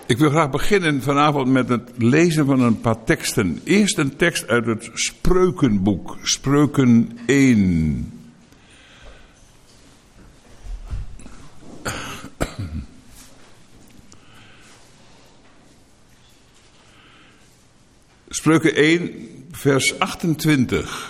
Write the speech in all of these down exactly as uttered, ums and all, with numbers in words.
Ik wil graag beginnen vanavond met het lezen van een paar teksten. Eerst een tekst uit het Spreukenboek, Spreuken één. Spreuken één, vers achtentwintig.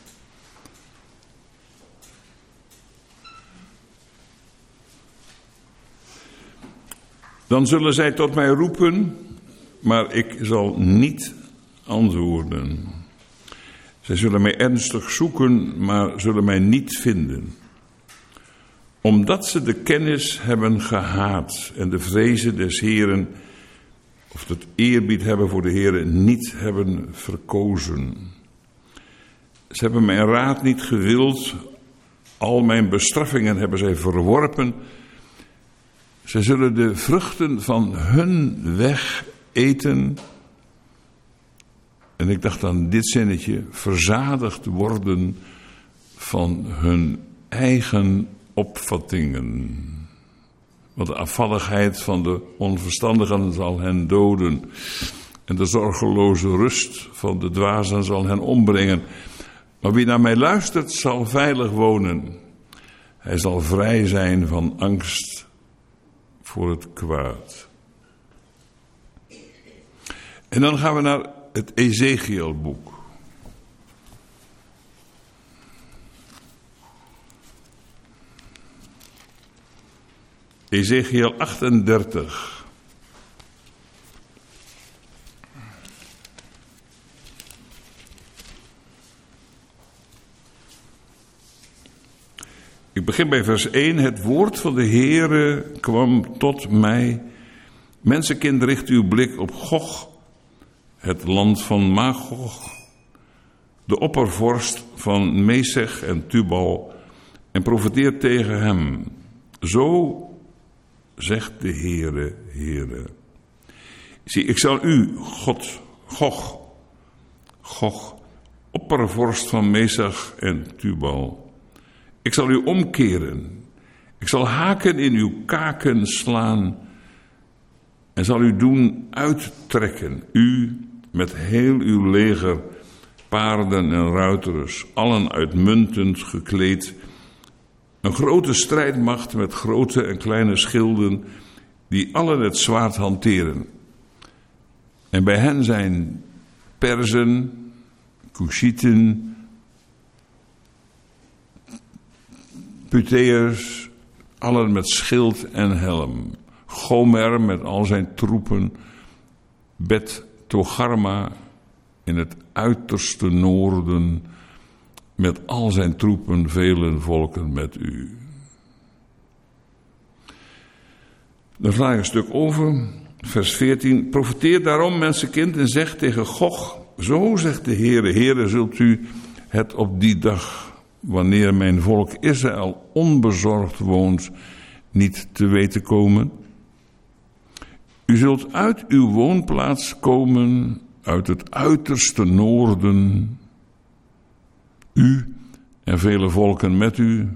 Dan zullen zij tot mij roepen, maar ik zal niet antwoorden. Zij zullen mij ernstig zoeken, maar zullen mij niet vinden. Omdat ze de kennis hebben gehaat en de vrezen des Heren, of het eerbied hebben voor de Heren, niet hebben verkozen. Ze hebben mijn raad niet gewild, al mijn bestraffingen hebben zij verworpen. Zij zullen de vruchten van hun weg eten. En ik dacht aan dit zinnetje, verzadigd worden van hun eigen opvattingen. Want de afvalligheid van de onverstandigen zal hen doden. En de zorgeloze rust van de dwazen zal hen ombrengen. Maar wie naar mij luistert zal veilig wonen. Hij zal vrij zijn van angst voor het kwaad. En dan gaan we naar het Ezechielboek. Ezechiel achtendertig. Ik begin bij vers één. Het woord van de Heere kwam tot mij. Mensenkind, richt uw blik op Gog, het land van Magog, de oppervorst van Mesech en Tubal, en profeteer tegen hem. Zo zegt de Heere, Heere. Zie, ik zal u, God, Gog, Gog, oppervorst van Mesech en Tubal. Ik zal u omkeren. Ik zal haken in uw kaken slaan en zal u doen uittrekken. U met heel uw leger, paarden en ruiters, allen uitmuntend gekleed. Een grote strijdmacht met grote en kleine schilden, die allen het zwaard hanteren. En bij hen zijn Perzen, Kushieten, Puteërs, allen met schild en helm. Gomer met al zijn troepen. Bet Togarma in het uiterste noorden met al zijn troepen, vele volken met u. Dan sla ik een stuk over, vers veertien. Profeteer daarom, mensenkind, en zeg tegen Gog, zo zegt de Heere, Heere, zult u het op die dag, wanneer mijn volk Israël onbezorgd woont, niet te weten komen. U zult uit uw woonplaats komen, uit het uiterste noorden, u en vele volken met u.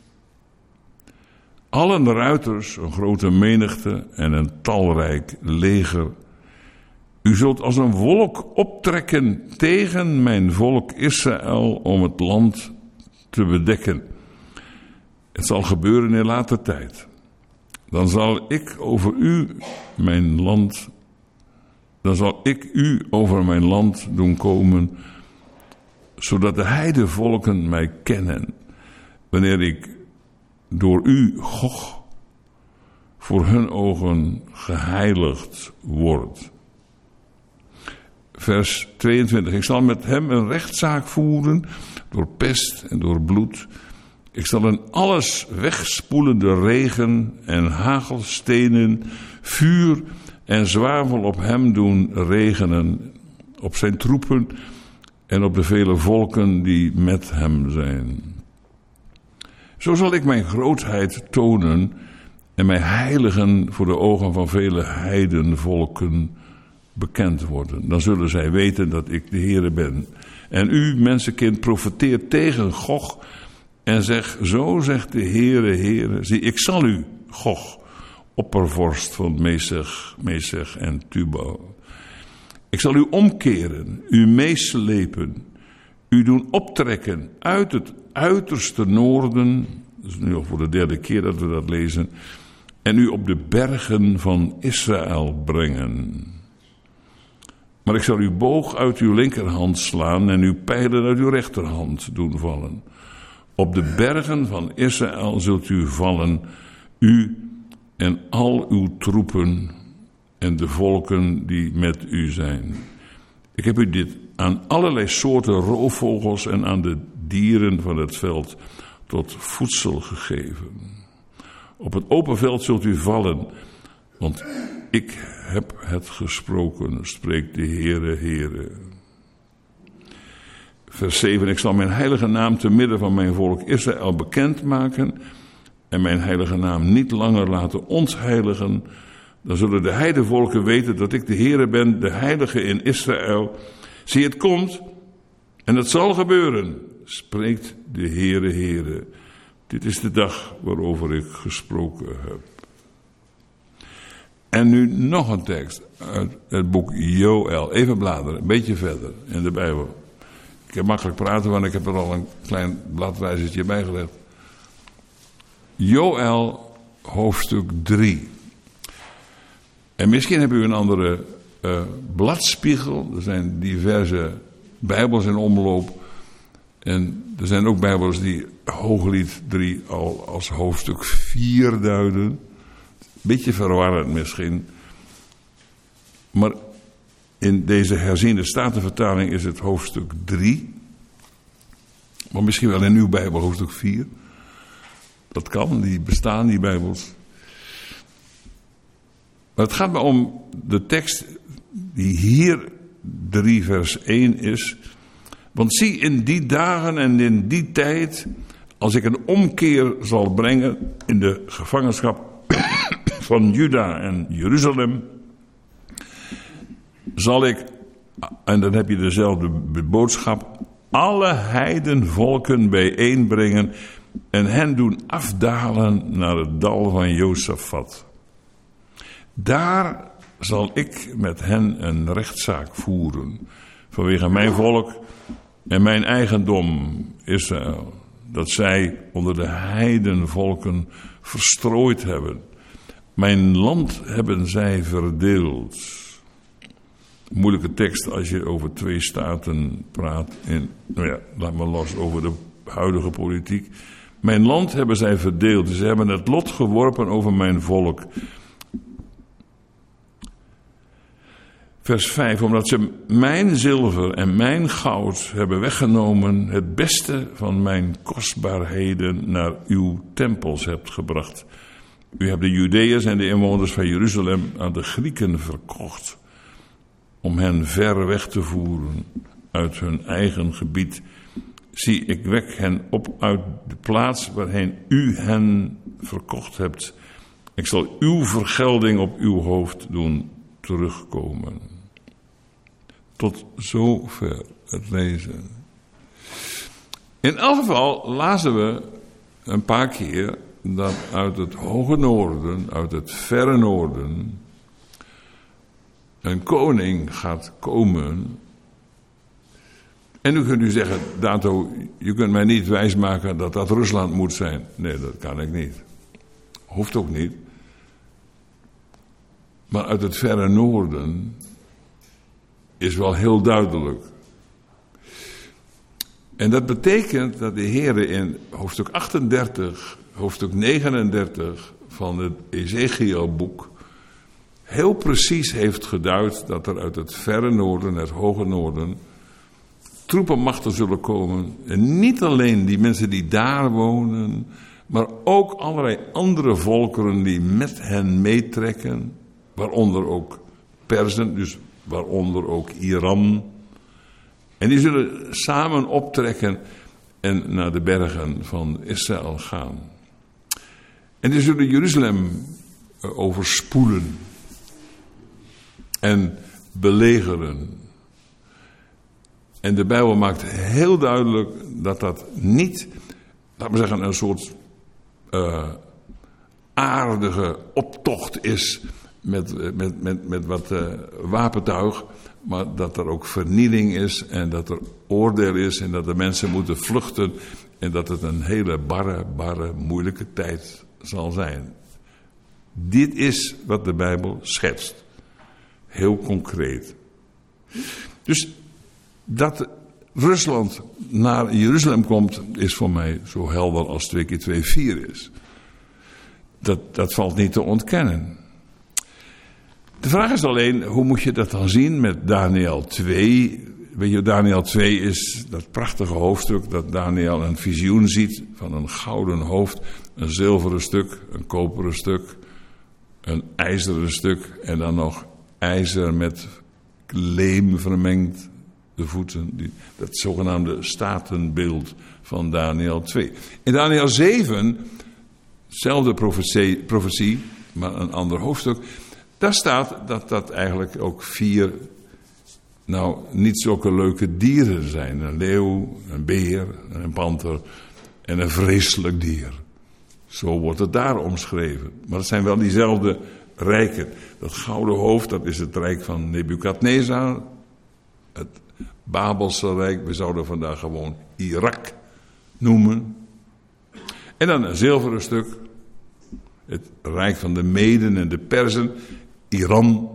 Allen ruiters, een grote menigte en een talrijk leger. U zult als een wolk optrekken tegen mijn volk Israël om het land te bedekken. Het zal gebeuren in later tijd. Dan zal ik over u mijn land, dan zal ik u over mijn land doen komen, zodat de heidevolken mij kennen, wanneer ik door u, Gog, voor hun ogen geheiligd word. Vers tweeëntwintig. Ik zal met hem een rechtszaak voeren door pest en door bloed. Ik zal een alles wegspoelende regen en hagelstenen, vuur en zwavel op hem doen regenen, op zijn troepen en op de vele volken die met hem zijn. Zo zal ik mijn grootheid tonen en mij heiligen voor de ogen van vele heidenvolken bekend worden. Dan zullen zij weten dat ik de Heere ben. En u, mensenkind, profeteert tegen Gog en zeg, zo zegt de Heere, Heere, zie, ik zal u, Gog, oppervorst van Mesech, Mesech en Tubal. Ik zal u omkeren, u meeslepen, u doen optrekken uit het uiterste noorden. Dat is nu al voor de derde keer dat we dat lezen. En u op de bergen van Israël brengen. Maar ik zal uw boog uit uw linkerhand slaan en uw pijlen uit uw rechterhand doen vallen. Op de bergen van Israël zult u vallen, u en al uw troepen en de volken die met u zijn. Ik heb u dit aan allerlei soorten roofvogels en aan de dieren van het veld tot voedsel gegeven. Op het open veld zult u vallen, want ik heb het gesproken, spreekt de Heere, Heere. Vers zeven, ik zal mijn heilige naam te midden van mijn volk Israël bekendmaken en mijn heilige naam niet langer laten ontheiligen. Dan zullen de heidevolken weten dat ik de Heere ben, de heilige in Israël. Zie, het komt en het zal gebeuren, spreekt de Heere, Heere. Dit is de dag waarover ik gesproken heb. En nu nog een tekst uit het boek Joël. Even bladeren, een beetje verder in de Bijbel. Ik heb makkelijk praten, want ik heb er al een klein bladwijzertje bij gelegd. Joël, hoofdstuk drie. En misschien hebben u een andere uh, bladspiegel. Er zijn diverse Bijbels in omloop. En er zijn ook Bijbels die Hooglied drie al als hoofdstuk vier duiden. Beetje verwarrend misschien. Maar in deze herziende statenvertaling is het hoofdstuk drie. Maar misschien wel in uw Bijbel hoofdstuk vier. Dat kan, die bestaan, die Bijbels. Maar het gaat me om de tekst die hier drie vers één is. Want zie, in die dagen en in die tijd, als ik een omkeer zal brengen in de gevangenschap van Juda en Jeruzalem, zal ik, en dan heb je dezelfde boodschap, alle heidenvolken bijeenbrengen en hen doen afdalen naar het dal van Josafat. Daar zal ik met hen een rechtszaak voeren vanwege mijn volk en mijn eigendom Israël, dat zij onder de heidenvolken verstrooid hebben. Mijn land hebben zij verdeeld. Moeilijke tekst als je over twee staten praat. In, nou ja, laat maar los over de huidige politiek. Mijn land hebben zij verdeeld. Ze hebben het lot geworpen over mijn volk. Vers vijf, omdat ze mijn zilver en mijn goud hebben weggenomen, het beste van mijn kostbaarheden naar uw tempels hebt gebracht. U hebt de Judeërs en de inwoners van Jeruzalem aan de Grieken verkocht, om hen ver weg te voeren uit hun eigen gebied. Zie, ik wek hen op uit de plaats waarheen u hen verkocht hebt. Ik zal uw vergelding op uw hoofd doen terugkomen. Tot zover het lezen. In elk geval lazen we een paar keer dat uit het hoge noorden, uit het verre noorden, een koning gaat komen. En nu kunt u zeggen, Dato, je kunt mij niet wijsmaken dat dat Rusland moet zijn. Nee, dat kan ik niet. Hoeft ook niet. Maar uit het verre noorden is wel heel duidelijk. En dat betekent dat de Heere in hoofdstuk achtendertig, hoofdstuk negenendertig van het Ezechielboek heel precies heeft geduid dat er uit het verre noorden, het hoge noorden, troepenmachten zullen komen. En niet alleen die mensen die daar wonen, maar ook allerlei andere volkeren die met hen meetrekken. Waaronder ook Perzen, dus waaronder ook Iran. En die zullen samen optrekken en naar de bergen van Israël gaan. En die zullen Jeruzalem overspoelen en belegeren. En de Bijbel maakt heel duidelijk dat dat niet, laten we zeggen, een soort uh, aardige optocht is met, met, met, met wat uh, wapentuig, maar dat er ook vernieling is en dat er oordeel is en dat de mensen moeten vluchten en dat het een hele barre, barre, moeilijke tijd zal zijn. Dit is wat de Bijbel schetst. Heel concreet. Dus dat Rusland naar Jeruzalem komt, is voor mij zo helder als twee keer twee vier is. Dat, dat valt niet te ontkennen. De vraag is alleen, hoe moet je dat dan zien met Daniël twee? Weet je, Daniël twee is dat prachtige hoofdstuk dat Daniël een visioen ziet van een gouden hoofd, een zilveren stuk, een koperen stuk, een ijzeren stuk en dan nog ijzer met leem vermengd. De voeten, die, dat zogenaamde statenbeeld van Daniël twee. In Daniël zeven, dezelfde profetie, profetie, maar een ander hoofdstuk, daar staat dat dat eigenlijk ook vier, nou, niet zulke leuke dieren zijn. Een leeuw, een beer, een panter en een vreselijk dier. Zo wordt het daar omschreven. Maar het zijn wel diezelfde rijken. Dat gouden hoofd, dat is het rijk van Nebukadnezar. Het Babelse rijk, we zouden vandaag gewoon Irak noemen. En dan een zilveren stuk. Het rijk van de Meden en de Perzen, Iran.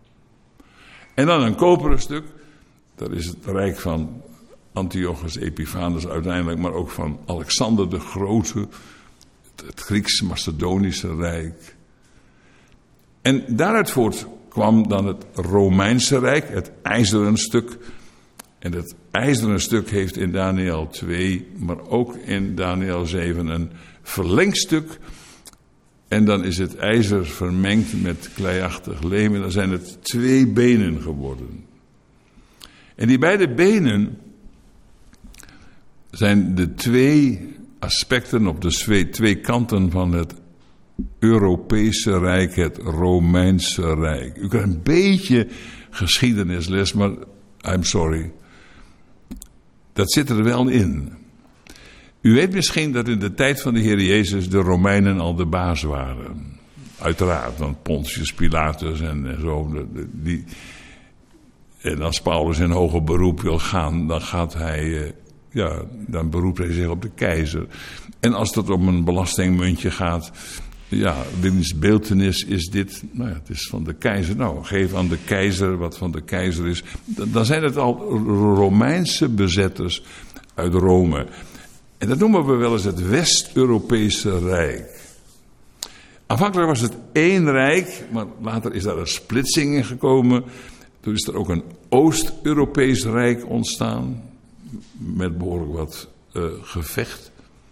En dan een koperen stuk. Dat is het rijk van Antiochus Epiphanes uiteindelijk, maar ook van Alexander de Grote. Het, het Grieks-Macedonische rijk. En daaruit voort kwam dan het Romeinse rijk, het ijzeren stuk. En het ijzeren stuk heeft in Daniël twee, maar ook in Daniël zeven een verlengstuk. En dan is het ijzer vermengd met kleiachtig leem en dan zijn het twee benen geworden. En die beide benen zijn de twee aspecten op de twee kanten van het Europese Rijk, het Romeinse Rijk. U krijgt een beetje geschiedenisles, maar I'm sorry. Dat zit er wel in. U weet misschien dat in de tijd van de Heer Jezus de Romeinen al de baas waren. Uiteraard, want Pontius Pilatus en, en zo. De, de, die, en als Paulus in hoger beroep wil gaan, dan gaat hij, uh, ja, dan beroept hij zich op de keizer. En als het om een belastingmuntje gaat, ja, wiens beeltenis is dit? Nou ja, het is van de keizer. Nou, geef aan de keizer wat van de keizer is. Dan zijn het al Romeinse bezetters uit Rome. En dat noemen we wel eens het West-Europese Rijk. Aanvankelijk was het één rijk, maar later is daar een splitsing in gekomen. Toen is er ook een Oost-Europees Rijk ontstaan, met behoorlijk wat uh, gevecht.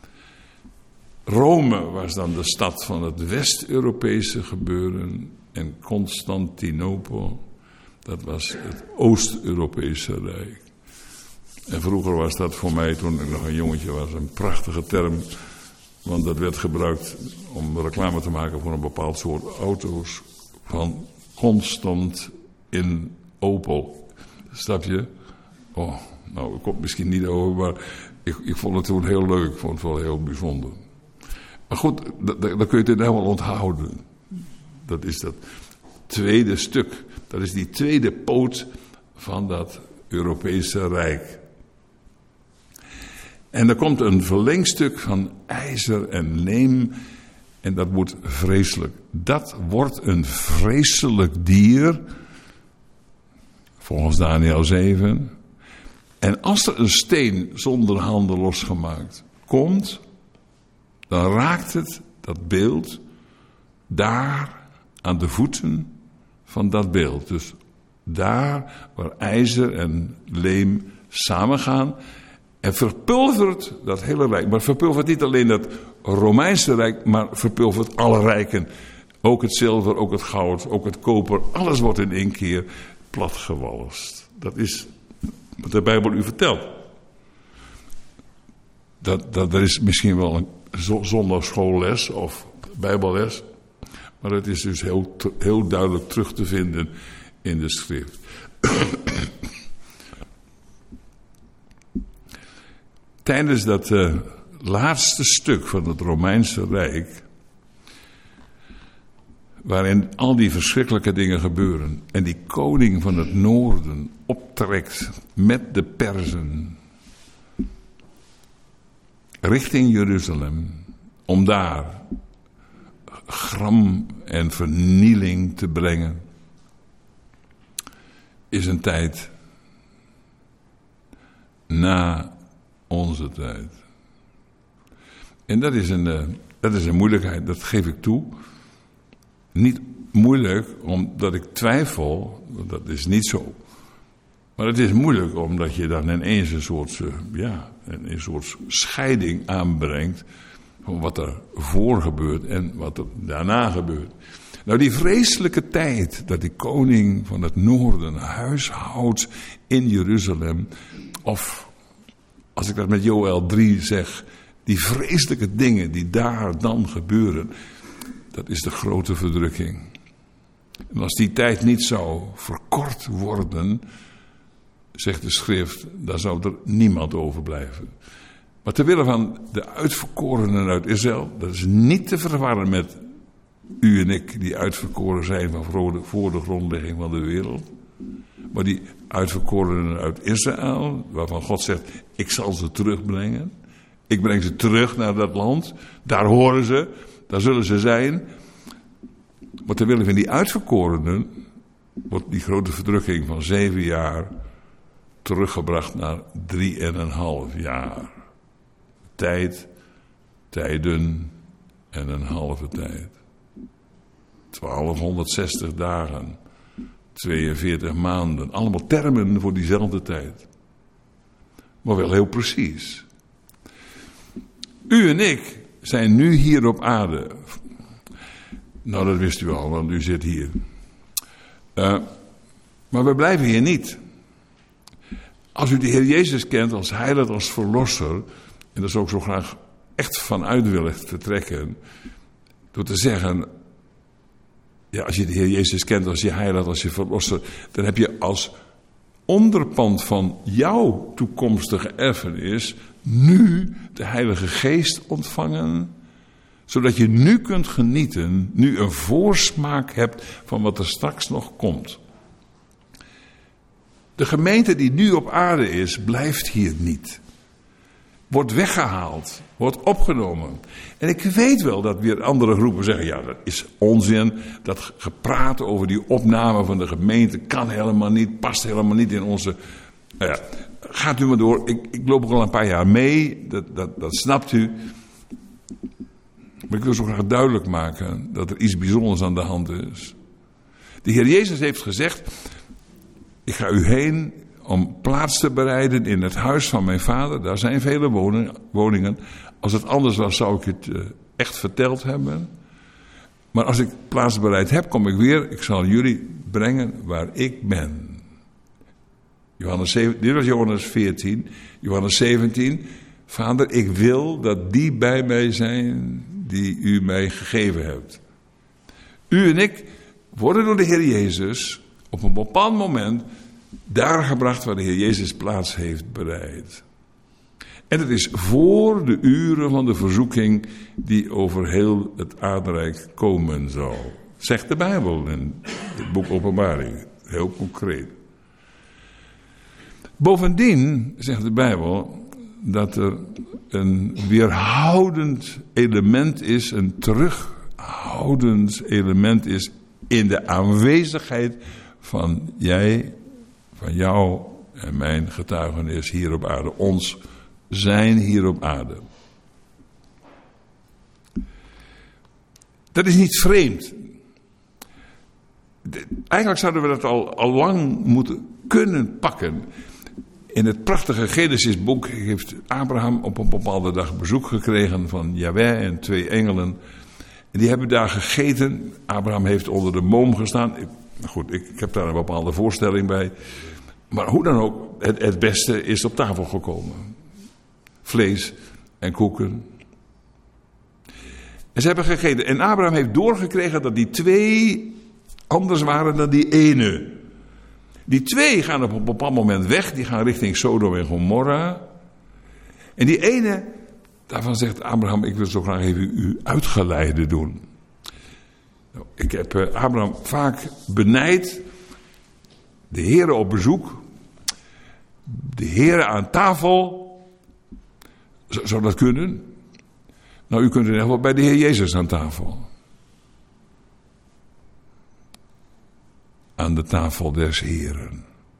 Rome was dan de stad van het West-Europese gebeuren en Constantinopel, dat was het Oost-Europese Rijk. En vroeger was dat voor mij, toen ik nog een jongetje was, een prachtige term. Want dat werd gebruikt om reclame te maken voor een bepaald soort auto's. Van constant in Opel. Snap je? Oh, nou, ik kom misschien niet over, maar ik, ik vond het toen heel leuk. Ik vond het wel heel bijzonder. Maar goed, dan kun je het helemaal onthouden. Dat is dat tweede stuk. Dat is die tweede poot van dat Europese Rijk. En er komt een verlengstuk van ijzer en leem. En dat wordt vreselijk. Dat wordt een vreselijk dier. Volgens Daniël zeven. En als er een steen zonder handen losgemaakt komt, dan raakt het, dat beeld, daar aan de voeten van dat beeld. Dus daar waar ijzer en leem samengaan. En verpulvert dat hele rijk. Maar verpulvert niet alleen dat Romeinse rijk, maar verpulvert alle rijken. Ook het zilver, ook het goud, ook het koper. Alles wordt in één keer platgewalst. Dat is wat de Bijbel u vertelt. Dat, dat, er is misschien wel een zondagschoolles of bijbelles. Maar het is dus heel, heel duidelijk terug te vinden in de schrift. Tijdens dat uh, laatste stuk van het Romeinse Rijk waarin al die verschrikkelijke dingen gebeuren. En die koning van het noorden optrekt met de Perzen richting Jeruzalem, om daar gram en vernieling te brengen, is een tijd na onze tijd. En dat is een, uh, dat is een moeilijkheid, dat geef ik toe. Niet moeilijk omdat ik twijfel, dat is niet zo. Maar het is moeilijk omdat je dan ineens een soort, uh, ja, een soort scheiding aanbrengt van wat er voor gebeurt en wat er daarna gebeurt. Nou, die vreselijke tijd dat die koning van het noorden huishoudt in Jeruzalem, of als ik dat met Joël drie zeg, die vreselijke dingen die daar dan gebeuren, dat is de grote verdrukking. En als die tijd niet zou verkort worden, zegt de schrift, dan zou er niemand overblijven. Maar ter wille van de uitverkorenen uit Israël, dat is niet te verwarren met u en ik, die uitverkoren zijn van voor de grondlegging van de wereld. Maar die uitverkorenen uit Israël, waarvan God zegt, ik zal ze terugbrengen. Ik breng ze terug naar dat land. Daar horen ze, daar zullen ze zijn. Maar ter wille van die uitverkorenen wordt die grote verdrukking van zeven jaar teruggebracht naar drie en een half jaar. Tijd, tijden en een halve tijd. twaalfhonderdzestig dagen, tweeënveertig maanden. Allemaal termen voor diezelfde tijd. Maar wel heel precies. U en ik zijn nu hier op aarde. Nou, dat wist u al, want u zit hier. Uh, maar we blijven hier niet. Als u de Heer Jezus kent als heiland, als verlosser, en dat is ook zo graag echt vanuit willen vertrekken, door te zeggen, ja, als je de Heer Jezus kent als je heiland, als je verlosser, dan heb je als onderpand van jouw toekomstige erfenis nu de Heilige Geest ontvangen, zodat je nu kunt genieten, nu een voorsmaak hebt van wat er straks nog komt. De gemeente die nu op aarde is, blijft hier niet. Wordt weggehaald, wordt opgenomen. En ik weet wel dat weer andere groepen zeggen, ja, dat is onzin. Dat gepraat over die opname van de gemeente kan helemaal niet, past helemaal niet in onze... Nou ja, gaat u maar door, ik, ik loop ook al een paar jaar mee, dat, dat, dat snapt u. Maar ik wil zo graag duidelijk maken dat er iets bijzonders aan de hand is. De Heer Jezus heeft gezegd, ik ga u heen om plaats te bereiden in het huis van mijn vader. Daar zijn vele woningen. Als het anders was, zou ik het uh, echt verteld hebben. Maar als ik plaats bereid heb, kom ik weer. Ik zal jullie brengen waar ik ben. Johannes zeven, dit was Johannes veertien. Johannes zeventien. Vader, ik wil dat die bij mij zijn die u mij gegeven hebt. U en ik worden door de Heer Jezus op een bepaald moment daar gebracht waar de Heer Jezus plaats heeft bereid. En het is voor de uren van de verzoeking die over heel het aardrijk komen zal. Zegt de Bijbel in het boek Openbaring. Heel concreet. Bovendien zegt de Bijbel dat er een weerhoudend element is, een terughoudend element is in de aanwezigheid van jij, van jou en mijn getuigenis hier op aarde. Ons zijn hier op aarde. Dat is niet vreemd. Eigenlijk zouden we dat al, al lang moeten kunnen pakken. In het prachtige Genesisboek heeft Abraham op een bepaalde dag bezoek gekregen van Jahweh en twee engelen. En die hebben daar gegeten. Abraham heeft onder de boom gestaan. Ik, goed, ik, ik heb daar een bepaalde voorstelling bij. Maar hoe dan ook, het, het beste is op tafel gekomen. Vlees en koeken. En ze hebben gegeten. En Abraham heeft doorgekregen dat die twee anders waren dan die ene. Die twee gaan op een bepaald moment weg. Die gaan richting Sodom en Gomorra. En die ene, daarvan zegt Abraham, ik wil zo graag even u uitgeleide doen. Nou, ik heb uh, Abraham vaak benijd. De Heere op bezoek. De Heere aan tafel. Z- zou dat kunnen? Nou, u kunt in ieder geval bij de Heer Jezus aan tafel. Aan de tafel des Heeren.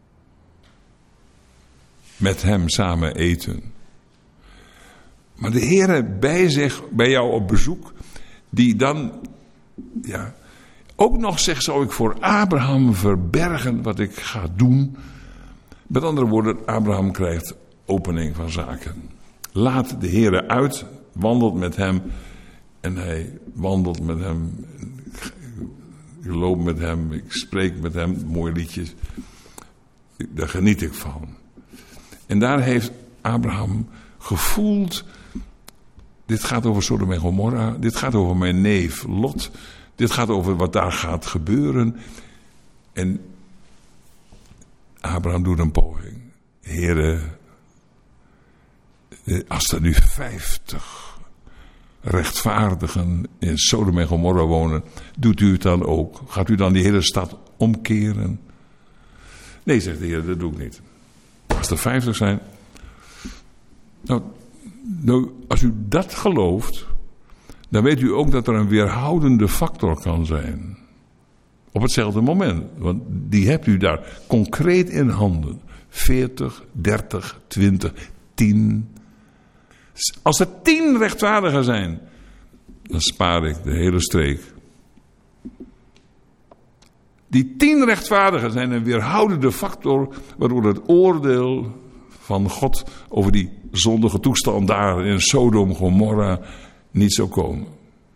Met hem samen eten. Maar de Heere bij zich, bij jou op bezoek, die dan, ja, ook nog zegt, zou ik voor Abraham verbergen wat ik ga doen. Met andere woorden, Abraham krijgt opening van zaken. Laat de Heere uit, wandelt met hem en hij wandelt met hem. Ik loop met hem, ik spreek met hem, mooie liedjes. Daar geniet ik van. En daar heeft Abraham gevoeld, dit gaat over Sodom en Gomorra, dit gaat over mijn neef Lot, dit gaat over wat daar gaat gebeuren. En Abraham doet een poging. Heere, als er nu vijftig rechtvaardigen in Sodom en Gomorra wonen, doet u het dan ook? Gaat u dan die hele stad omkeren? Nee, zegt de Heer, dat doe ik niet. Als er vijftig zijn. Nou, nou, als u dat gelooft, dan weet u ook dat er een weerhoudende factor kan zijn. Op hetzelfde moment. Want die hebt u daar concreet in handen. veertig, dertig, twintig, tien. Als er tien rechtvaardigen zijn, dan spaar ik de hele streek. Die tien rechtvaardigen zijn een weerhoudende factor, waardoor het oordeel van God over die zondige toestand daar in Sodom, Gomorra niet zou komen.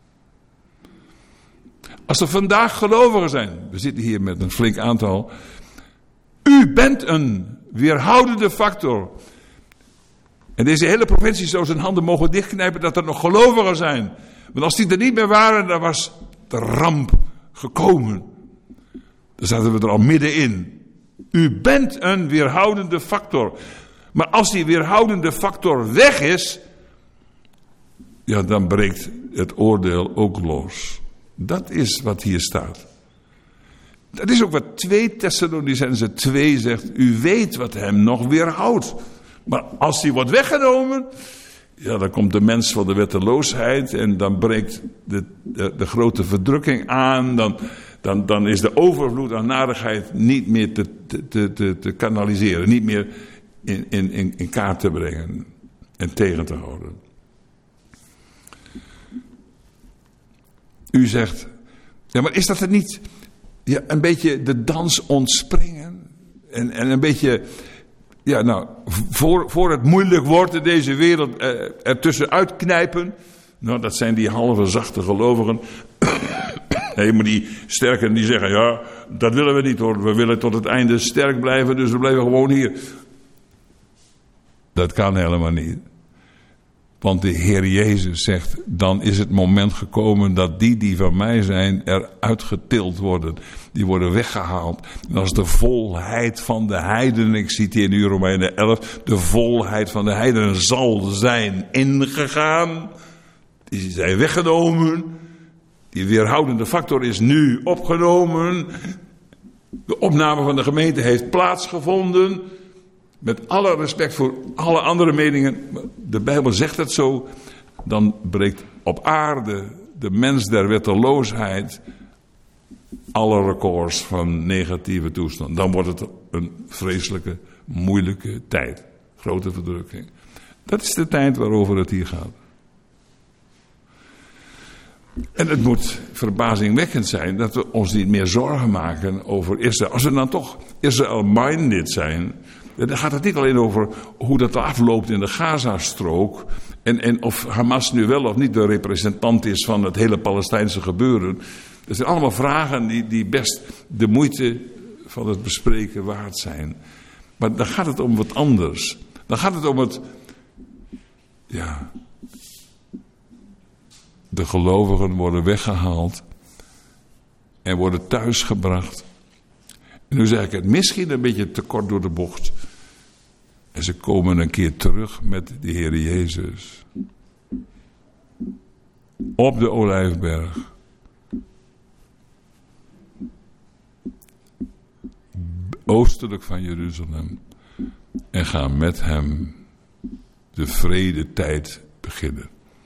Als er vandaag gelovigen zijn, we zitten hier met een flink aantal, u bent een weerhoudende factor. En deze hele provincie zou zijn handen mogen dichtknijpen dat er nog gelovigen zijn. Want als die er niet meer waren, dan was de ramp gekomen. Dan zaten we er al middenin. U bent een weerhoudende factor. Maar als die weerhoudende factor weg is, ja, dan breekt het oordeel ook los. Dat is wat hier staat. Dat is ook wat twee Thessalonicenzen twee zegt. U weet wat hem nog weerhoudt. Maar als die wordt weggenomen, ja, dan komt de mens van de wetteloosheid en dan breekt de, de, de grote verdrukking aan. Dan, dan, dan is de overvloed aan narigheid niet meer te, te, te, te kanaliseren, niet meer in, in, in kaart te brengen en tegen te houden. U zegt, ja, maar is dat er niet ja, een beetje de dans ontspringen? En, en een beetje, ja, nou, voor, voor het moeilijk wordt in deze wereld eh, ertussen uitknijpen. Nou, dat zijn die halve zachte gelovigen. Nee, maar die sterken die zeggen, ja, dat willen we niet hoor. We willen tot het einde sterk blijven, dus we blijven gewoon hier. Dat kan helemaal niet. Want de Heer Jezus zegt, dan is het moment gekomen dat die die van mij zijn eruit getild worden. Die worden weggehaald. En als de volheid van de heidenen, ik citeer nu Romeinen elf, de volheid van de heidenen zal zijn ingegaan. Die zijn weggenomen. Die weerhoudende factor is nu opgenomen. De opname van de gemeente heeft plaatsgevonden. Met alle respect voor alle andere meningen. De Bijbel zegt het zo. Dan breekt op aarde de mens der wetteloosheid alle records van negatieve toestand. Dan wordt het een vreselijke, moeilijke tijd. Grote verdrukking. Dat is de tijd waarover het hier gaat. En het moet verbazingwekkend zijn dat we ons niet meer zorgen maken over Israël. Als we dan toch Israël-minded zijn, dan gaat het niet alleen over hoe dat afloopt in de Gazastrook. En, en of Hamas nu wel of niet de representant is van het hele Palestijnse gebeuren. Dat zijn allemaal vragen die, die best de moeite van het bespreken waard zijn. Maar dan gaat het om wat anders. Dan gaat het om het, ja, de gelovigen worden weggehaald en worden thuisgebracht. En nu zeg ik het misschien een beetje te kort door de bocht. En ze komen een keer terug met de Heer Jezus. Op de Olijfberg. oostelijk van Jeruzalem en ga met hem de vredetijd beginnen.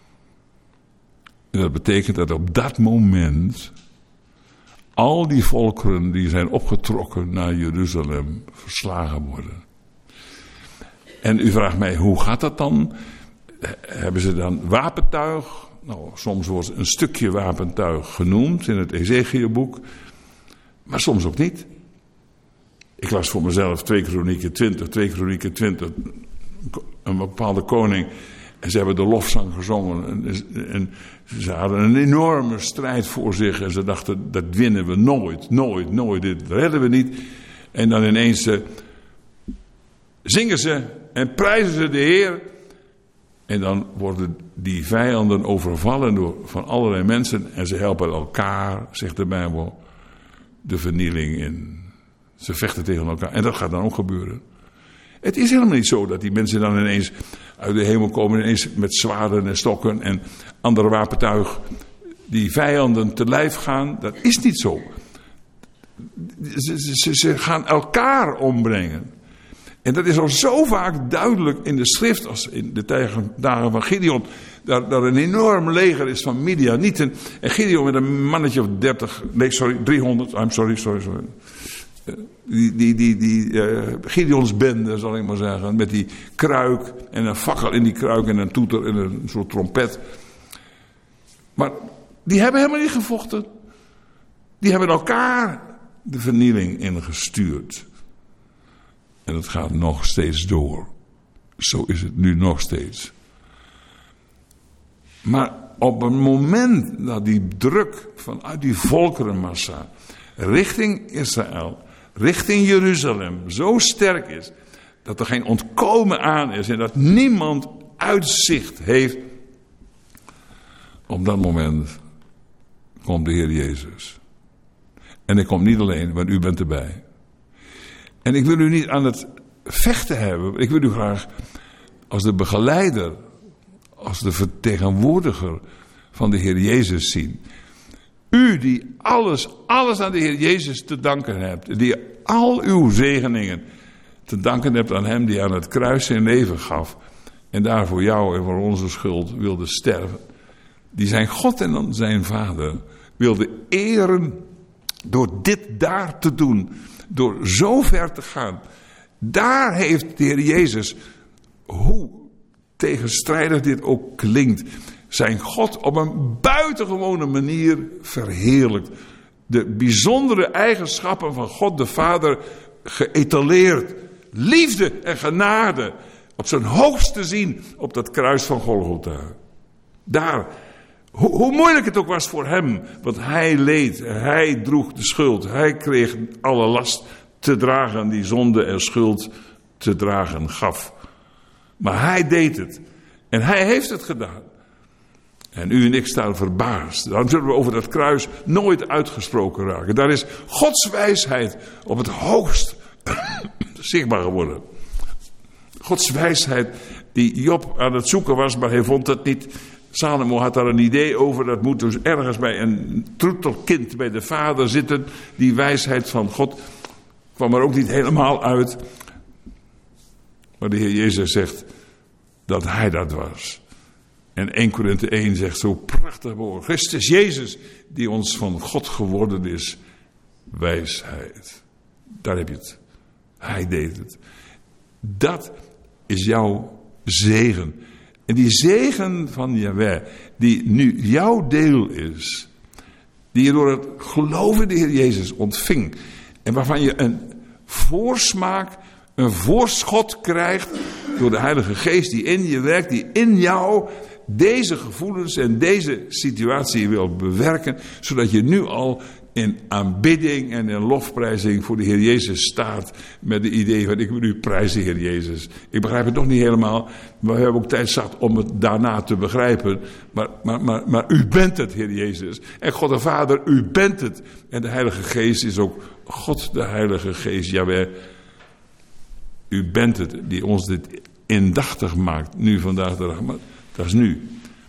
En dat betekent dat op dat moment al die volkeren die zijn opgetrokken naar Jeruzalem verslagen worden. En u vraagt mij, hoe gaat dat dan? Hebben ze dan wapentuig? Nou, soms wordt een stukje wapentuig genoemd in het Ezechiëlboek, maar soms ook niet. Ik las voor mezelf twee Kronieken twintig, twee Kronieken twintig, een bepaalde koning. En ze hebben de lofzang gezongen. En, en ze hadden een enorme strijd voor zich. En ze dachten, dat winnen we nooit, nooit, nooit. Dit redden we niet. En dan ineens uh, zingen ze en prijzen ze de Heer. En dan worden die vijanden overvallen door, van allerlei mensen. En ze helpen elkaar, zegt de Bijbel, de vernieling in. Ze vechten tegen elkaar. En dat gaat dan ook gebeuren. Het is helemaal niet zo dat die mensen dan ineens uit de hemel komen, ineens met zwaarden en stokken en andere wapentuig die vijanden te lijf gaan. Dat is niet zo. Ze, ze, ze gaan elkaar ombrengen. En dat is al zo vaak duidelijk in de schrift als in de dagen van Gideon. Dat er een enorm leger is van Midianieten. En Gideon met een mannetje of dertig, nee sorry, driehonderd, I'm sorry, sorry, sorry. Die, die, die, die uh, Gideons bende, zal ik maar zeggen, met die kruik en een fakkel in die kruik en een toeter en een soort trompet. Maar die hebben helemaal niet gevochten. Die hebben elkaar de vernieling ingestuurd. En het gaat nog steeds door. Zo is het nu nog steeds. Maar op het moment dat die druk vanuit die volkerenmassa richting Israël, richting Jeruzalem zo sterk is, dat er geen ontkomen aan is en dat niemand uitzicht heeft, op dat moment komt de Heer Jezus. En hij komt niet alleen, maar u bent erbij. En ik wil u niet aan het vechten hebben. Ik wil u graag als de begeleider, als de vertegenwoordiger van de Heer Jezus zien. U die alles, alles aan de Heer Jezus te danken hebt. Die al uw zegeningen te danken hebt aan hem die aan het kruis zijn leven gaf. En daar voor jou en voor onze schuld wilde sterven. Die zijn God en dan zijn Vader wilde eren door dit daar te doen. Door zo ver te gaan. Daar heeft de Heer Jezus, hoe tegenstrijdig dit ook klinkt, zijn God op een buitengewone manier verheerlijkt. De bijzondere eigenschappen van God de Vader geëtaleerd. Liefde en genade op zijn hoogste zien op dat kruis van Golgotha. Daar, hoe, hoe moeilijk het ook was voor hem, want hij leed, hij droeg de schuld. Hij kreeg alle last te dragen die zonde en schuld te dragen gaf. Maar hij deed het. En hij heeft het gedaan. En u en ik staan verbaasd. Daarom zullen we over dat kruis nooit uitgesproken raken. Daar is Gods wijsheid op het hoogst zichtbaar geworden. Gods wijsheid die Job aan het zoeken was, maar hij vond het niet. Salomo had daar een idee over. Dat moet dus ergens bij een troetelkind bij de vader zitten. Die wijsheid van God kwam er ook niet helemaal uit. Maar de Heer Jezus zegt dat hij dat was. En Eerste Korinthe één zegt zo prachtig woord. Christus Jezus die ons van God geworden is. Wijsheid. Daar heb je het. Hij deed het. Dat is jouw zegen. En die zegen van Jahweh, die nu jouw deel is, die je door het geloven in de Heer Jezus ontving, en waarvan je een voorsmaak, een voorschot krijgt door de Heilige Geest die in je werkt, die in jou deze gevoelens en deze situatie wil bewerken, zodat je nu al in aanbidding en in lofprijzing voor de Heer Jezus staat met de idee van ik wil u prijzen, Heer Jezus. Ik begrijp het nog niet helemaal, maar we hebben ook tijd zat om het daarna te begrijpen. Maar, maar, maar, maar u bent het, Heer Jezus. En God de Vader, u bent het. En de Heilige Geest is ook God de Heilige Geest, Jahweh. U bent het die ons dit indachtig maakt, nu vandaag de dag. Maar dat is nu.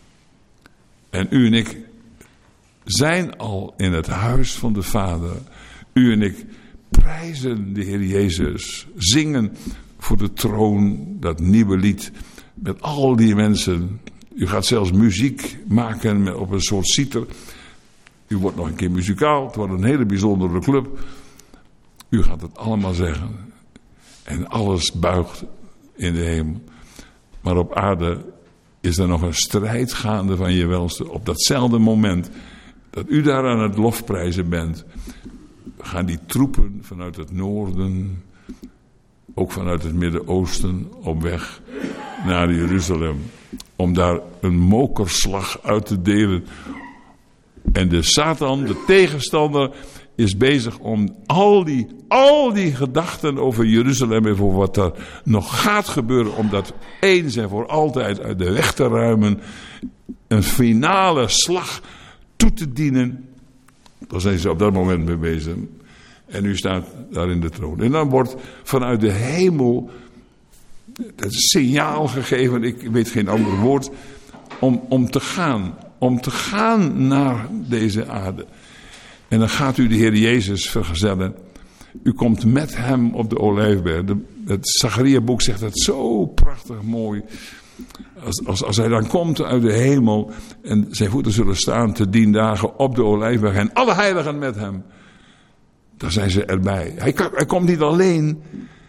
En u en ik zijn al in het huis van de Vader. U en ik prijzen de Heer Jezus. Zingen voor de troon, dat nieuwe lied. Met al die mensen. U gaat zelfs muziek maken op een soort citer. U wordt nog een keer muzikaal. Het wordt een hele bijzondere club. U gaat het allemaal zeggen. En alles buigt in de hemel. Maar op aarde is er nog een strijd gaande van je welste. Op datzelfde moment dat u daar aan het lofprijzen bent, gaan die troepen vanuit het noorden, ook vanuit het Midden-Oosten, op weg naar Jeruzalem. Om daar een mokerslag uit te delen. En de Satan, de tegenstander, is bezig om al die, al die gedachten over Jeruzalem en voor wat er nog gaat gebeuren, om dat eens en voor altijd uit de weg te ruimen. Een finale slag toe te dienen. Daar zijn ze op dat moment mee bezig. En u staat daar in de troon. En dan wordt vanuit de hemel het signaal gegeven, ik weet geen ander woord, om, om te gaan. Om te gaan naar deze aarde. En dan gaat u de Heer Jezus vergezellen. U komt met hem op de Olijfberg. De, het Zacharia-boek zegt dat zo prachtig mooi. Als, als, als hij dan komt uit de hemel en zijn voeten zullen staan te dien dagen op de Olijfberg en alle heiligen met hem. Dan zijn ze erbij. Hij, hij komt niet alleen.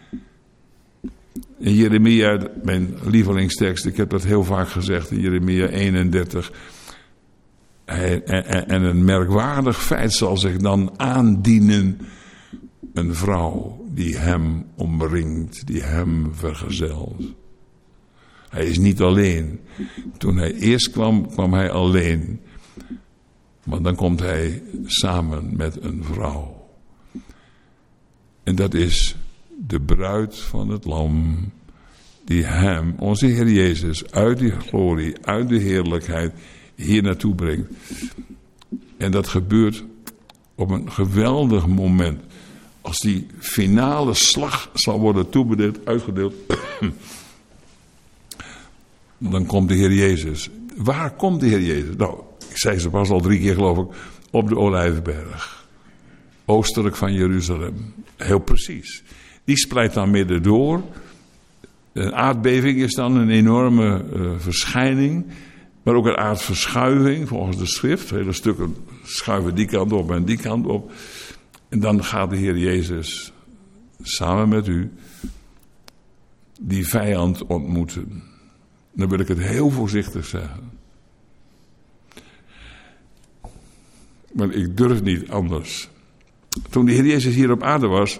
In Jeremia, mijn lievelingstekst, ik heb dat heel vaak gezegd, in Jeremia eenendertig. Hij, en, en een merkwaardig feit zal zich dan aandienen. Een vrouw die hem omringt, die hem vergezelt. Hij is niet alleen. Toen hij eerst kwam, kwam hij alleen. Maar dan komt hij samen met een vrouw. En dat is de bruid van het lam, die hem, onze Heer Jezus, uit die glorie, uit de heerlijkheid, hier naartoe brengt. En dat gebeurt op een geweldig moment. Als die finale slag zal worden toebedeeld, uitgedeeld, dan komt de Heer Jezus. Waar komt de Heer Jezus? Nou, ik zei ze pas al drie keer geloof ik, op de Olijfberg. Oostelijk van Jeruzalem. Heel precies. Die splijt dan midden door. Een aardbeving is dan een enorme uh, verschijning. Maar ook een aardverschuiving volgens de schrift. Hele stukken schuiven die kant op en die kant op. En dan gaat de Heer Jezus samen met u die vijand ontmoeten. Dan wil ik het heel voorzichtig zeggen. Maar ik durf niet anders. Toen de Heer Jezus hier op aarde was,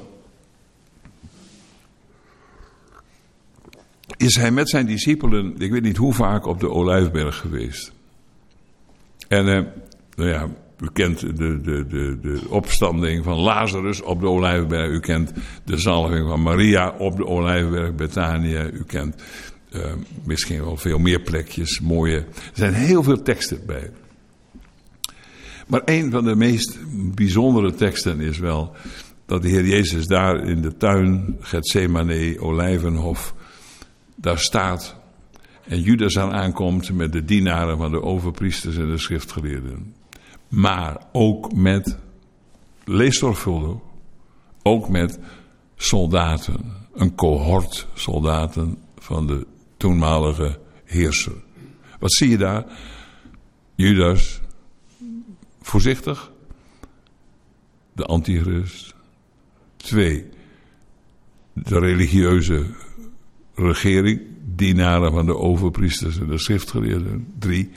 is hij met zijn discipelen, ik weet niet hoe vaak, op de Olijfberg geweest. En, eh, nou ja, u kent de, de, de, de opstanding van Lazarus op de Olijfberg. U kent de zalving van Maria op de Olijfberg, Betania. U kent uh, misschien wel veel meer plekjes, mooie. Er zijn heel veel teksten bij. Maar een van de meest bijzondere teksten is wel dat de Heer Jezus daar in de tuin, Getsemane, Olijvenhof, daar staat en Judas aan aankomt met de dienaren van de overpriesters en de schriftgeleerden. Maar ook met, lees zorgvuldig, ook met soldaten. Een cohort soldaten van de toenmalige heerser. Wat zie je daar? Judas, voorzichtig. De antichrist. Twee, de religieuze regering, dienaren van de overpriesters en de schriftgeleerden. Drie,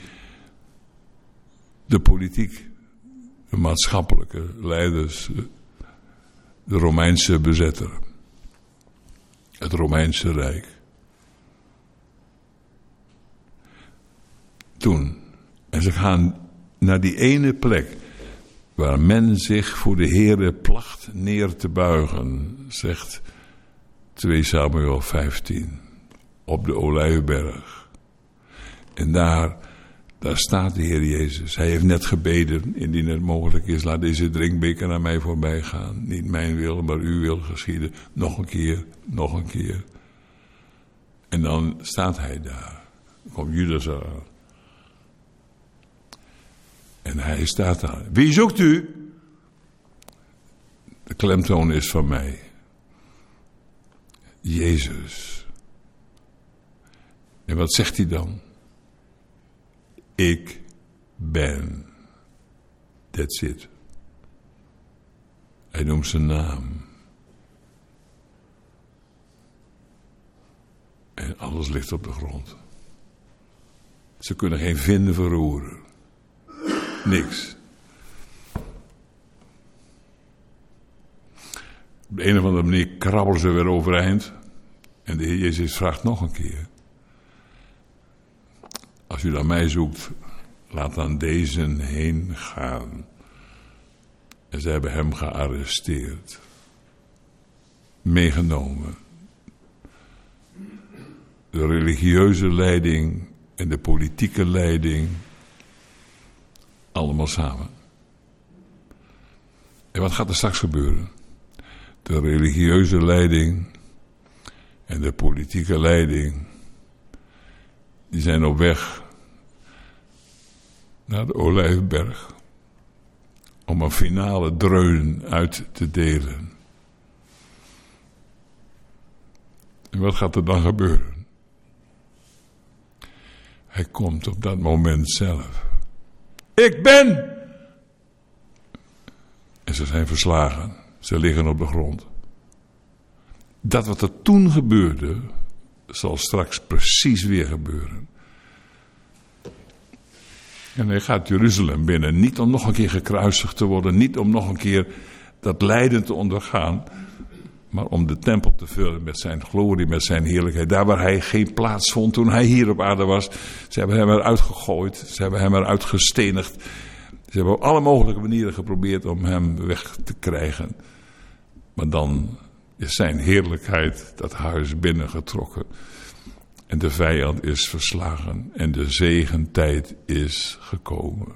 de politiek, de maatschappelijke leiders, de Romeinse bezetter, het Romeinse Rijk. Toen, en ze gaan naar die ene plek waar men zich voor de Heere placht neer te buigen, zegt twee Samuel vijftien, op de Olijfberg. En daar, daar staat de Heer Jezus. Hij heeft net gebeden, indien het mogelijk is, laat deze drinkbeker naar mij voorbij gaan. Niet mijn wil, maar uw wil geschieden. Nog een keer, nog een keer. En dan staat hij daar. Dan komt Judas aan. En hij staat daar. Wie zoekt u? De klemtoon is van mij. Jezus. En wat zegt hij dan? Ik ben. That's it. Hij noemt zijn naam. En alles ligt op de grond. Ze kunnen geen vinden verroeren. Niks. Op de een of andere manier krabbelen ze weer overeind. En de Heer Jezus vraagt nog een keer. Als u naar mij zoekt, laat dan deze heen gaan. En ze hebben hem gearresteerd. Meegenomen. De religieuze leiding en de politieke leiding. Allemaal samen. En wat gaat er straks gebeuren? De religieuze leiding en de politieke leiding, die zijn op weg naar de Olijfberg om een finale dreun uit te delen. En wat gaat er dan gebeuren? Hij komt op dat moment zelf. Ik ben! En ze zijn verslagen. Ze liggen op de grond. Dat wat er toen gebeurde, zal straks precies weer gebeuren. En hij gaat Jeruzalem binnen. Niet om nog een keer gekruisigd te worden. Niet om nog een keer dat lijden te ondergaan. Maar om de tempel te vullen met zijn glorie, met zijn heerlijkheid. Daar waar hij geen plaats vond toen hij hier op aarde was. Ze hebben hem eruit gegooid. Ze hebben hem eruit gestenigd. Ze hebben op alle mogelijke manieren geprobeerd om hem weg te krijgen. Maar dan is zijn heerlijkheid dat huis binnengetrokken. En de vijand is verslagen. En de zegentijd is gekomen.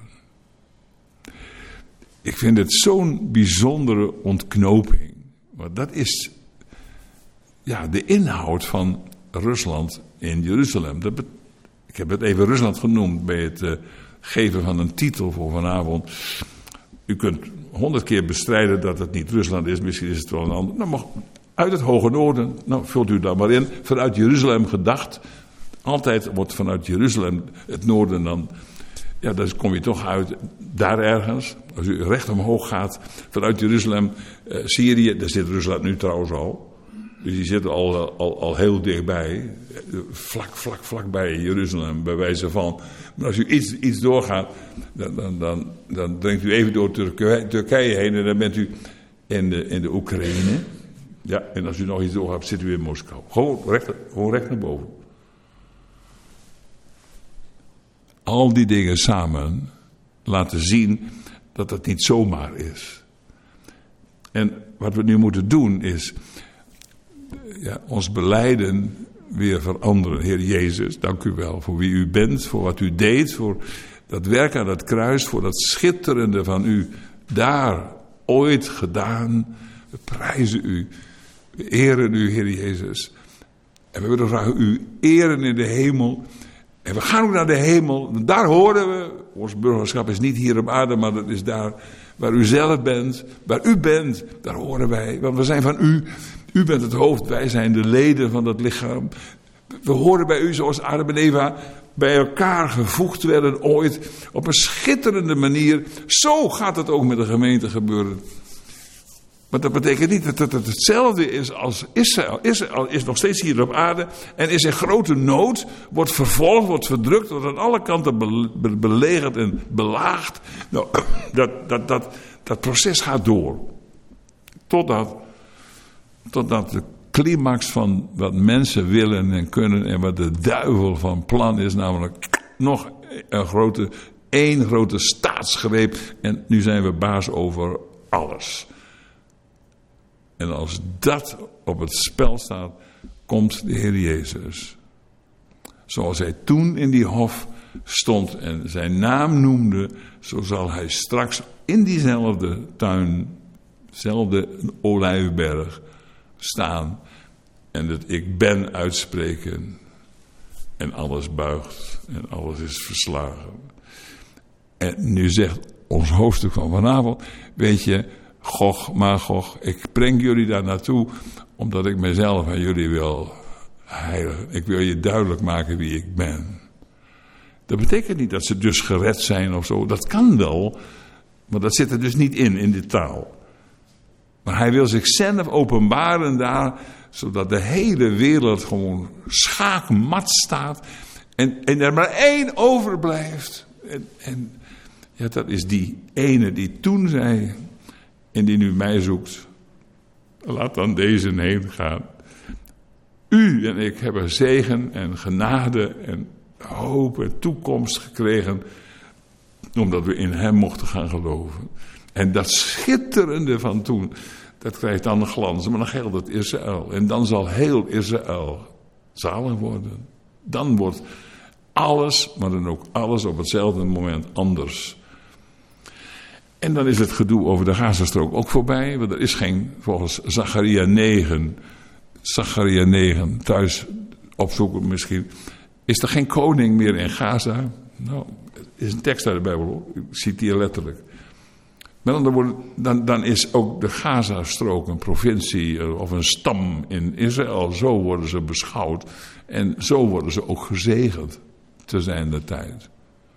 Ik vind het zo'n bijzondere ontknoping. Maar dat is ja, de inhoud van Rusland in Jeruzalem. Dat bet- ik heb het even Rusland genoemd bij het uh, geven van een titel voor vanavond. U kunt honderd keer bestrijden dat het niet Rusland is. Misschien is het wel een ander. Nou, maar uit het Hoge Noorden, nou vult u daar maar in. Vanuit Jeruzalem gedacht. Altijd wordt vanuit Jeruzalem het noorden dan. Ja, dan kom je toch uit daar ergens. Als u recht omhoog gaat vanuit Jeruzalem, uh, Syrië, daar zit Rusland nu trouwens al. Dus die zitten al, al, al heel dichtbij. Vlak, vlak, vlak bij Jeruzalem, bij wijze van. Maar als u iets, iets doorgaat, dan, dan, dan, dan dringt u even door Turkije, Turkije heen en dan bent u in de, in de Oekraïne. Ja, en als u nog iets doorgaat, zit u in Moskou. Gewoon recht, gewoon recht naar boven. Al die dingen samen laten zien dat het niet zomaar is. En wat we nu moeten doen is ja, ons belijden weer veranderen. Heer Jezus, dank u wel voor wie u bent, voor wat u deed, voor dat werk aan het kruis, voor dat schitterende van u daar ooit gedaan. We prijzen u, we eren u, Heer Jezus. En we willen graag u eren in de hemel. En we gaan ook naar de hemel. Daar horen we. Ons burgerschap is niet hier op aarde, maar dat is daar waar u zelf bent. Waar u bent, daar horen wij. Want we zijn van u. U bent het hoofd, wij zijn de leden van dat lichaam. We horen bij u zoals Adam en Eva bij elkaar gevoegd werden ooit. Op een schitterende manier. Zo gaat het ook met de gemeente gebeuren. Maar dat betekent niet dat het hetzelfde is als Israël. Israël is nog steeds hier op aarde en is in grote nood, wordt vervolgd, wordt verdrukt, wordt aan alle kanten be- belegerd en belaagd. Nou, dat, dat, dat, dat proces gaat door. Totdat, totdat de climax van wat mensen willen en kunnen en wat de duivel van plan is, namelijk nog een grote, één grote staatsgreep en nu zijn we baas over alles. En als dat op het spel staat, komt de Heer Jezus. Zoals hij toen in die hof stond en zijn naam noemde, zo zal hij straks in diezelfde tuin, dezelfde olijfberg staan en het ik ben uitspreken. En alles buigt en alles is verslagen. En nu zegt ons hoofdstuk van vanavond, weet je, Gog, Magog, ik breng jullie daar naartoe omdat ik mezelf aan jullie wil heiligen. Ik wil je duidelijk maken wie ik ben. Dat betekent niet dat ze dus gered zijn of zo. Dat kan wel, maar dat zit er dus niet in, in die taal. Maar hij wil zichzelf openbaren daar, zodat de hele wereld gewoon schaakmat staat. En, en er maar één overblijft. En, en ja, dat is die ene die toen zei en die nu mij zoekt. Laat dan deze heen gaan. U en ik hebben zegen en genade en hoop en toekomst gekregen, omdat we in hem mochten gaan geloven. En dat schitterende van toen, dat krijgt dan een glans, maar dan geldt het Israël. En dan zal heel Israël zalig worden. Dan wordt alles, maar dan ook alles op hetzelfde moment anders. En dan is het gedoe over de Gazastrook ook voorbij, want er is geen, volgens Zacharia negen, Zacharia negen, thuis opzoeken misschien, is er geen koning meer in Gaza? Nou, het is een tekst uit de Bijbel, hoor. Ik citeer letterlijk. Met andere woorden, dan, dan is ook de Gazastrook een provincie of een stam in Israël. Zo worden ze beschouwd en zo worden ze ook gezegend te zijn de tijd.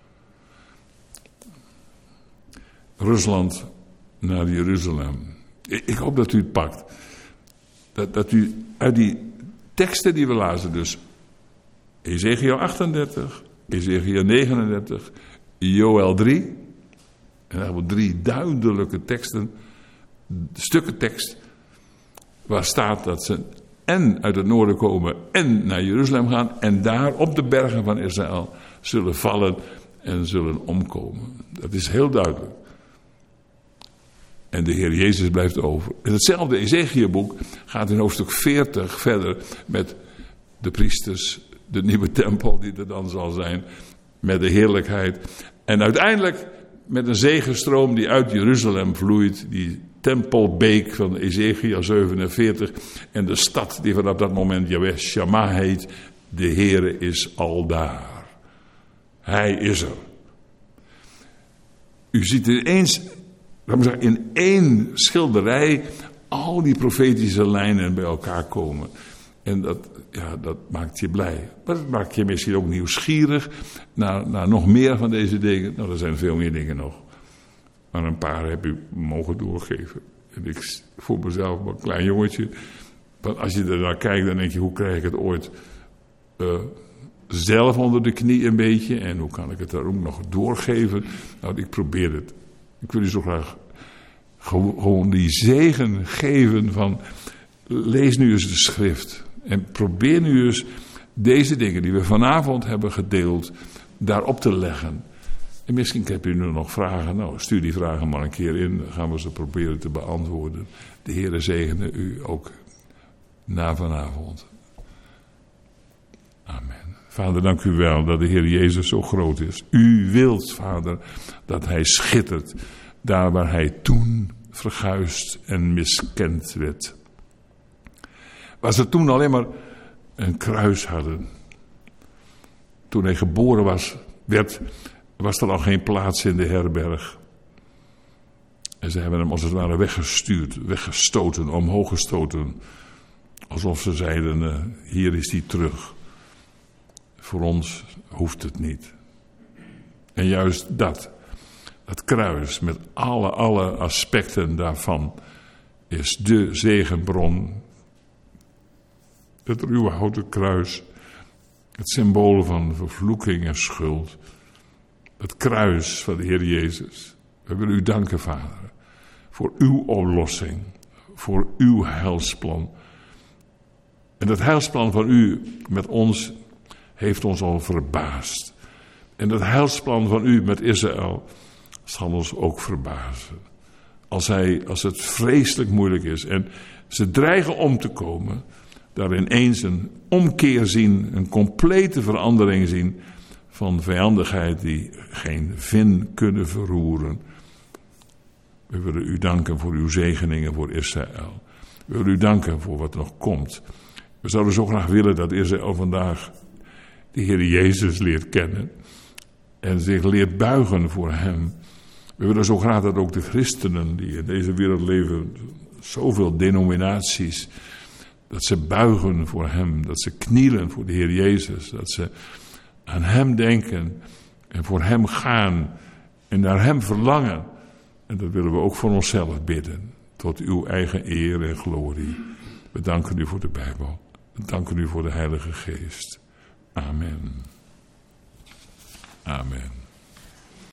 Rusland naar Jeruzalem. Ik hoop dat u het pakt. Dat, dat u uit die teksten die we lazen, dus Ezekiel achtendertig, Ezekiel negenendertig, Joël drie. En dan hebben we drie duidelijke teksten, stukken tekst, waar staat dat ze en uit het noorden komen en naar Jeruzalem gaan en daar op de bergen van Israël zullen vallen en zullen omkomen. Dat is heel duidelijk. En de Heer Jezus blijft over. En hetzelfde Ezekielboek gaat in hoofdstuk veertig verder met de priesters, de nieuwe tempel die er dan zal zijn, met de heerlijkheid. En uiteindelijk met een zegenstroom die uit Jeruzalem vloeit, die tempelbeek van Ezekiel zevenenveertig en de stad die vanaf dat moment Yahweh Shammah heet. De Heere is al daar. Hij is er. U ziet ineens, laat me zeggen, in één schilderij al die profetische lijnen bij elkaar komen. En dat, ja, dat maakt je blij. Maar dat maakt je misschien ook nieuwsgierig naar, naar nog meer van deze dingen. Nou, er zijn veel meer dingen nog. Maar een paar heb u mogen doorgeven. En ik voel mezelf maar een klein jongetje. Want als je er naar kijkt, dan denk je, hoe krijg ik het ooit uh, zelf onder de knie een beetje? En hoe kan ik het daar ook nog doorgeven? Nou, ik probeer het. Ik wil u zo graag gewoon die zegen geven van, lees nu eens de schrift. En probeer nu eens deze dingen die we vanavond hebben gedeeld, daarop te leggen. En misschien heb u nu nog vragen. Nou, stuur die vragen maar een keer in. Dan gaan we ze proberen te beantwoorden. De Heere zegene u ook na vanavond. Amen. Vader, dank u wel dat de Heer Jezus zo groot is. U wilt, Vader, dat hij schittert daar waar hij toen verguisd en miskend werd. Waar ze toen alleen maar een kruis hadden. Toen hij geboren was, werd, was er al geen plaats in de herberg. En ze hebben hem als het ware weggestuurd, weggestoten, omhoog gestoten. Alsof ze zeiden, uh, hier is hij terug. Voor ons hoeft het niet. En juist dat, dat kruis met alle, alle aspecten daarvan, is de zegenbron. Het ruwe houten kruis, het symbool van vervloeking en schuld. Het kruis van de Heer Jezus. We willen u danken, Vader, voor uw oplossing, voor uw heilsplan. En dat heilsplan van u met ons heeft ons al verbaasd. En dat heilsplan van u met Israël zal ons ook verbazen. Als, hij, als het vreselijk moeilijk is en ze dreigen om te komen, daar ineens een omkeer zien, een complete verandering zien van vijandigheid die geen vin kunnen verroeren. We willen u danken voor uw zegeningen voor Israël. We willen u danken voor wat nog komt. We zouden zo graag willen dat Israël vandaag de Heer Jezus leert kennen en zich leert buigen voor hem We willen zo graag dat ook de christenen die in deze wereld leven, zoveel denominaties, dat ze buigen voor hem, dat ze knielen voor de Heer Jezus, dat ze aan hem denken en voor hem gaan en naar hem verlangen. En dat willen we ook voor onszelf bidden, tot uw eigen eer en glorie. We danken u voor de Bijbel. We danken u voor de Heilige Geest. Amen. Amen.